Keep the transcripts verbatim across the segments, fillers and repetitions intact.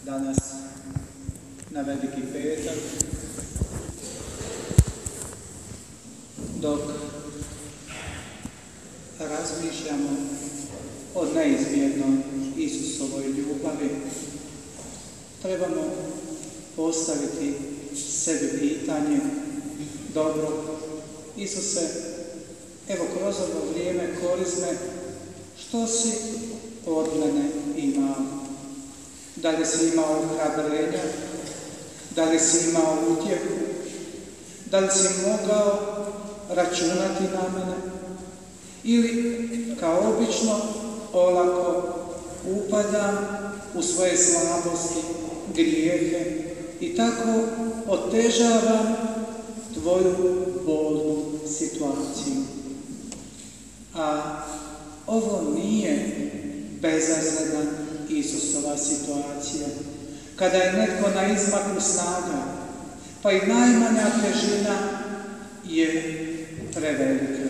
danas na Veliki petak, dok razmišljamo o neizmjernoj Isusovoj ljubavi, trebamo postaviti sebi pitanje: dobro, Isuse, evo kroz ovo vrijeme korizme, što si od mene imao? Da li si imao ohrabrenja? Da li si imao utjehu? Da li si mogao računati na mene? Ili, kao obično, olako upadam u svoje slabosti, grijehe i tako otežavam tvoju bolnu situaciju. A ovo nije bezazlena Isusova situacija, kada je netko na izmaku snaga, pa i najmanja težina je prevelika.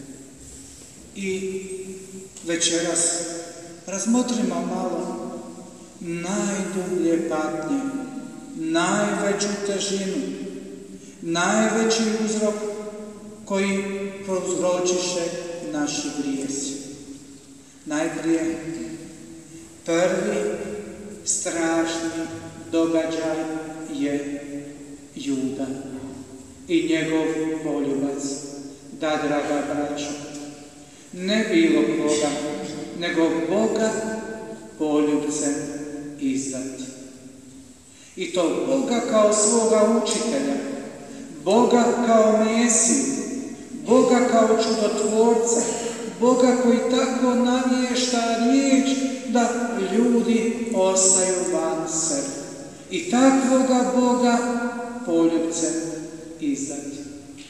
I večeras razmotrimo malo najdublje patnje, najveću težinu, najveći uzrok koji prouzročiše naši grijesi. Najprije, prvi strašni događaj je Juda i njegov poljubac. Da, draga braćo, ne bilo koga, nego Boga poljubcem izdati. I to Boga kao svoga učitelja, Boga kao Mesiju, Boga kao čudotvorca, Boga koji tako navješta riječ da ljudi ostaju van sebe. I takvoga Boga poljubcem izdati.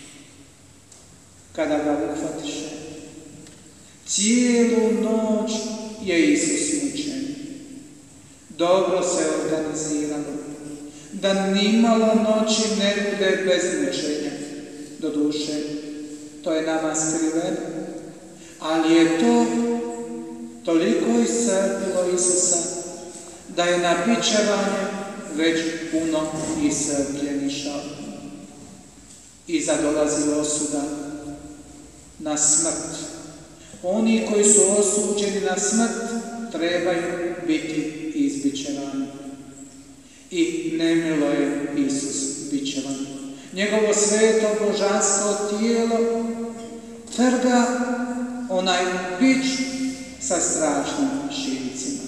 Kada ga uhvatiše, cijelu noć je Isus mučen. Dobro se organiziralo, da nimalo noći ne bude bez mučenja. Doduše, to je nama skriveno, ali je to toliko iscrpilo Isusa da je na bičevanje već puno iscrpljen išao. Iza dolazi osuda na smrt. Oni koji su osuđeni na smrt trebaju biti izbičevani. I nemilo je Isus bičevan. Njegovo sveto božansko tijelo trga onaj bič sa strašnim šivicima.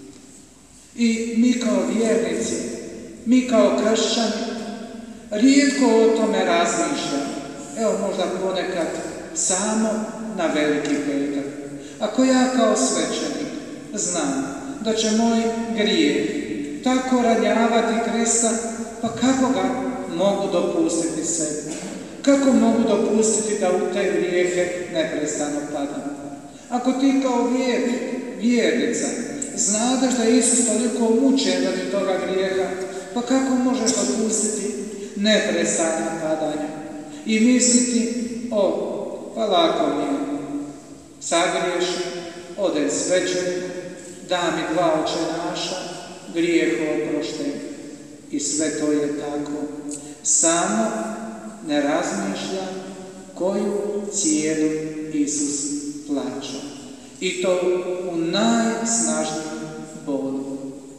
I mi kao vjernici, mi kao kršćani, rijetko o tome razmišljamo. Evo možda ponekad samo na Veliki petak. Ako ja kao svećenik znam da će moj grijeh tako ranjavati Krista, pa kako ga mogu dopustiti sebi? Kako mogu dopustiti da u te grijehe neprestano padam? Ako ti kao vjernik, vjernica, znadeš da je Isus toliko mučen radi toga grijeha, pa kako možeš dopustiti neprestano padanje? I misliti, o, pa lako mi je, sagriješim, odem svećeniku, da mi dva očenaša, grijeh oprošten. I sve to je tako. Samo ne razmišljam koju cijenu Isus plaća. I to u najsnažnijem bolu.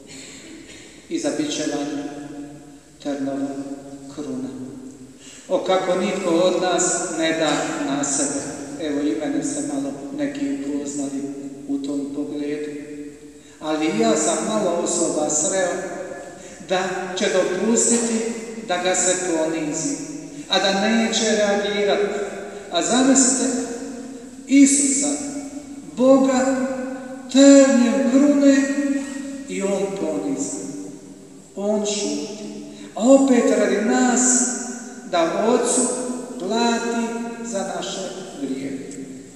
Iza bičevanja trnova kruna. O, kako nitko od nas ne da na sebe. Evo i mene se malo neki upoznali u tom pogledu. Ali ja sam malo osoba sreo da će dopustiti da ga se ponizi, a da neće reagirati. A zamislite Isusa, Boga, trnjem krune i on ponizi. On šuti. A opet radi nas da Ocu plati za naše grijehe.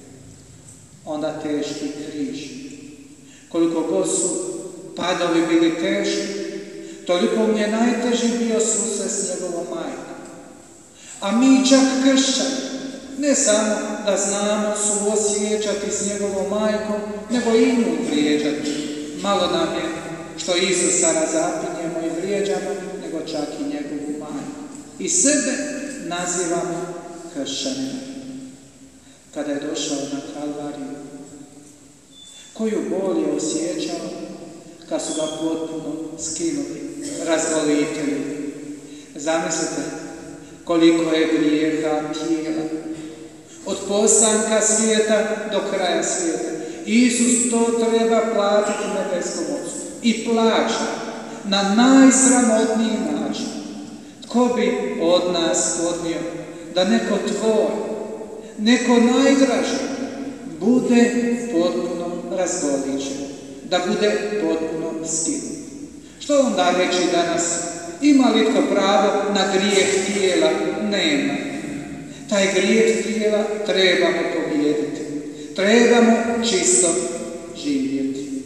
Onda teški križ. Koliko god su padovi bili teški, toliko mi je najteži bio susret s njegovom majkom. A mi čak kršćani, ne samo da znamo suosjećati s njegovom majkom, nego i nju vrijeđati. Malo nam je što Isusa razapinjemo i vrijeđamo, nego čak i njegovu majku. I sebe nazivamo kršćaninom. Kada je došao na Kalvariju, koju bol je osjećao kad su ga potpuno skinuli, razgolitili. Zamislite koliko je grijeha tijela. Od postanka svijeta do kraja svijeta. Isus to treba platiti nebeskom Ocu. I plaća na najsramotniji način. Tko bi od nas podnio da neko tvoj, neko najdraži bude potpuno razgoličen, da bude potpuno skinut? Što onda reći danas? Ima li tko pravo na grijeh tijela? Nema. Taj grijeh tijela trebamo pobijediti. Trebamo čisto živjeti.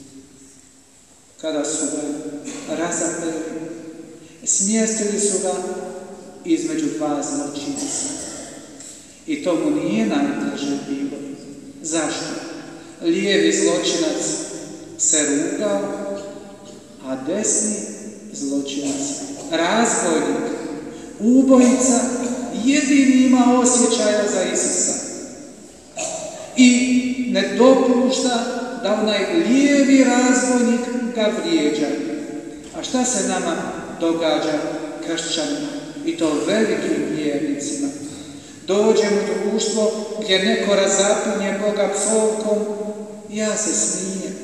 Kada su ga razapeli, smjestili su ga između dva zločinca. I to mu nije najteže bilo. Zašto? Lijevi zločinac se rugao, a desni zločinac, razbojnik, ubojica, jedini ima osjećaja za Isusa. I ne dopušta da onaj lijevi razbojnik ga vrijeđa. A šta se nama događa, kršćanima, i to velikim vjernicima? Dođemo u društvo gdje neko razapinje Boga psovkom, ja se smijem.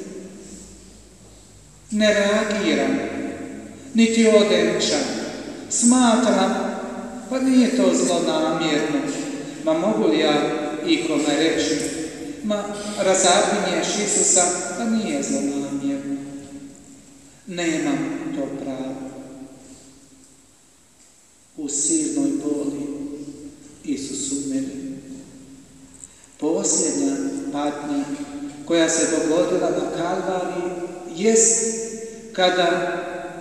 Ne reagiram, niti odem čak. Smatram, pa nije to zlonamjerno. Ma mogu li ja ikome reći, ma razapinješ Isusa, pa nije zlonamjerno. Nemam to pravo. U silnoj boli Isus umeri. Posljednja patnja koja se dogodila na Kalvariji jest kada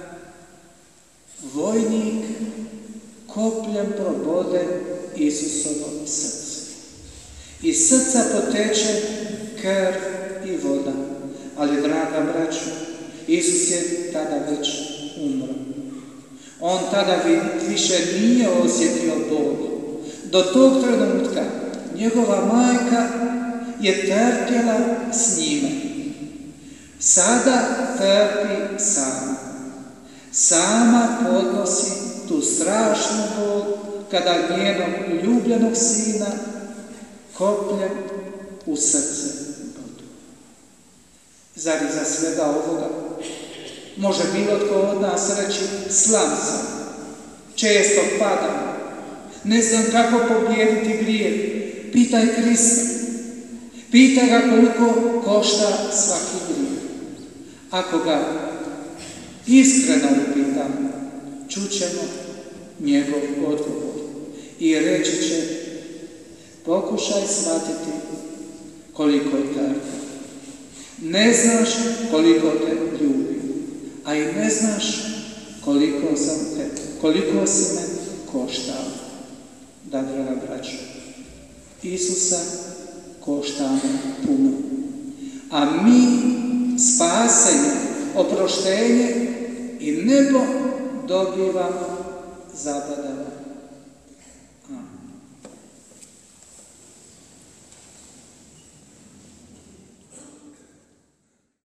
vojnik kopljem probode Isusovo srce. Iz srca poteče krv i voda. Ali, draga braćo, Isus je tada već umro. On tada više nije osjetio bol. Do tog trenutka njegova majka je trpjela s njime. Sada trpi sama. Sama podnosi tu strašnu bol kada njenog ljubljenog sina kopljem u srce bodu. Zar iza svega ovoga može bilo tko od nas reći slab sam, često padam, ne znam kako pobijediti grijeh? Pitaj Krista. Pitaj ga koliko košta svaki grijeh. Ako ga iskreno upitam, čućemo njegov odgovor i reći će: pokušaj shvatiti koliko je trpio. Ne znaš koliko te ljubi, a i ne znaš koliko sam te, koliko si me koštao. Da, draga braćo, Isusa koštamo puno, a mi spasenje, oproštenje i nebo dobivamo zabadava.